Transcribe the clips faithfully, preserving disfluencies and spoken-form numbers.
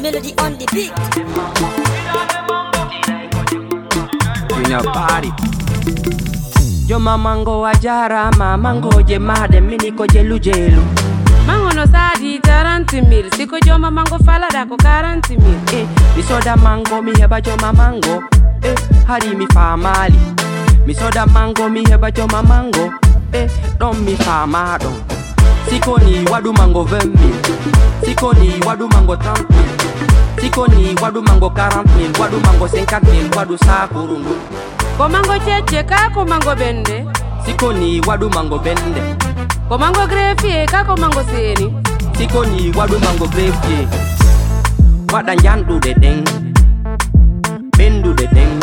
Melody on the beat. In your body. Yo mamango ajara, mamango je made, miniko jelu jelu. Mango no sadi taranti mil, siko jo mamango fala da ko karanti mil. Eh, mi soda mango mi heba jo mamango. Eh, hari mi famali. Mi soda mango mi heba jo mamango. Eh, don mi famado. Siko ni wadu mango vingt mille. Siko ni wadu mango trente mille. Siko ni wadu mango quarante mille. Wadu mango cinquante mille. Wadu sa kurundu. Ko mango cheche ka ko mango bende. Siko ni wadu mango bende. Ko mango greffier ka ko mango seni. Siko ni wadu mango greffier. Wada nyandu de deng. Bendu de deng.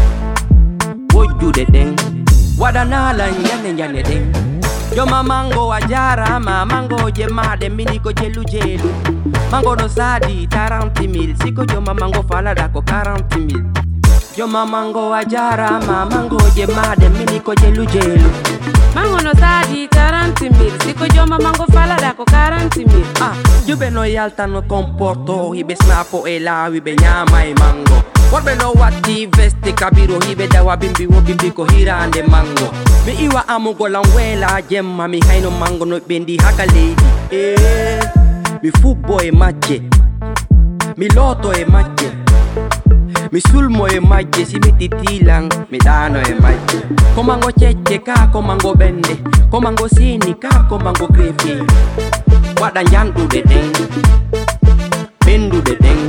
Woju de deng. Wada nala nyane nyane deng. Yo mamango ajara, mamango je made, miniko jelu jelu. Mango no sadi taranti mil, siko yo mamango fala da ko quarante mille. Yo mamango ajara, mamango je made, miniko jelu jelu. Mango no sadi taranti mil, siko jo mamango fala da ko quarante mille. Ah, yo be no yalta no comporto, hibe snapo e la, hibe nyama e mango. Warbe no wati veste kabiro, hibe dawa bimbi wo bimbi ko hira ande mango. Mi iwa amugo langwela jemma, mi haino mango no bendi haka lady. Eh, mi fubbo e macce, mi loto e macce. Mi sulmo e magge, si metti tilang, mi dano e magge. Komango cecce ka, komango bende. Komango sini ka, komango grefi. Wada nyandu de deng. Bendu de deng.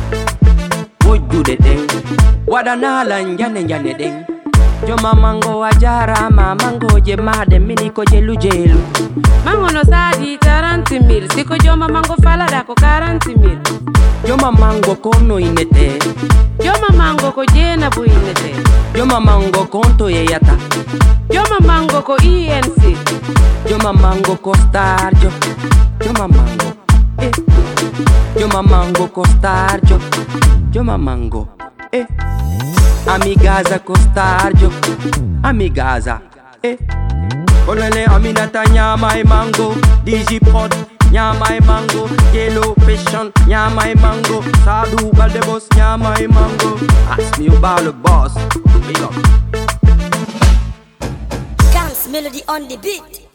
Woju de deng. Wada nala njane njane deng. Yo mamango ajara, mamango je made, miniko jelu jelu. Mango no sadi taranti mil, siko jo mamango fala da ko quarante mille. Yo mamango kono inete. Yo mamango ko jena bu inete. Yo mamango konto ye yata. Yo mamango ko E N C. Yo mamango ko star jo. Yo mamango. Eh. Yo mamango ko star jo. Yo mamango. Eh. Amigaza ko star jo. Amigaza. Eh. Olele aminata nyama e mango. Digipod nyama e mango. Yellow passion nyama e mango. Sadu balde boss nyama e mango. Ask me about the boss. Big up. Gams Melody on the beat.